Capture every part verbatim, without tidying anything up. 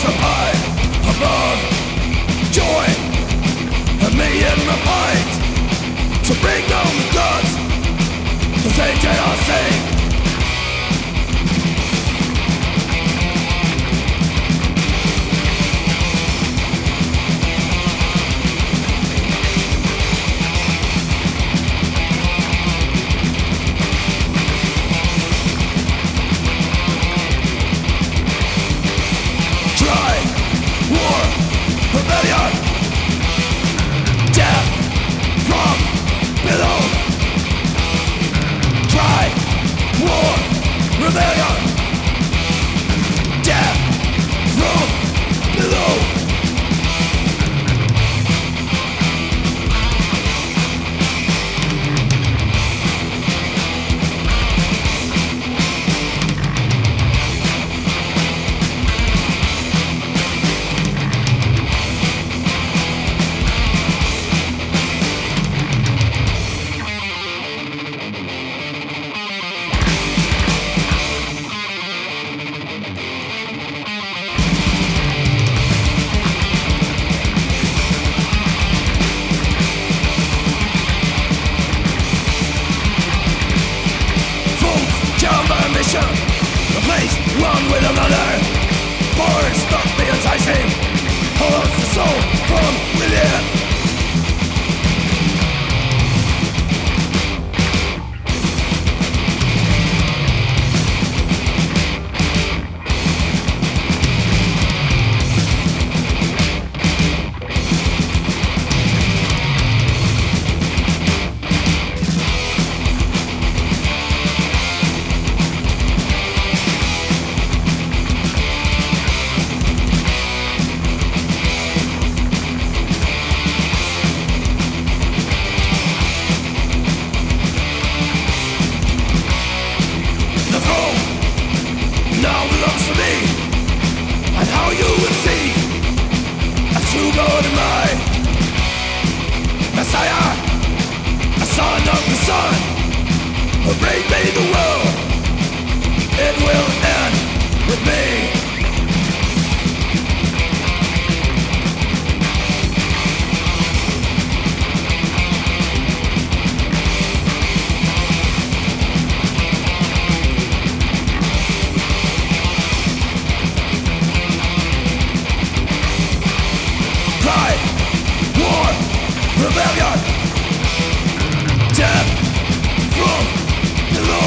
so high above. Joy and me in the fight to bring down the gods, 'cause they cannot sing. Rebellion, death from below. Try war, rebellion, death from below. Replace one with another. Bars stop the enticing, holds the soul from within. Now belongs to me, and how you will see a true God in my Messiah, a son of the sun, who made the world. It will end with me. Rebellion, death from below.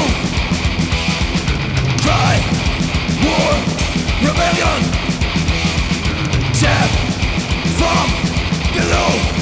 Cry, war, rebellion, death from below.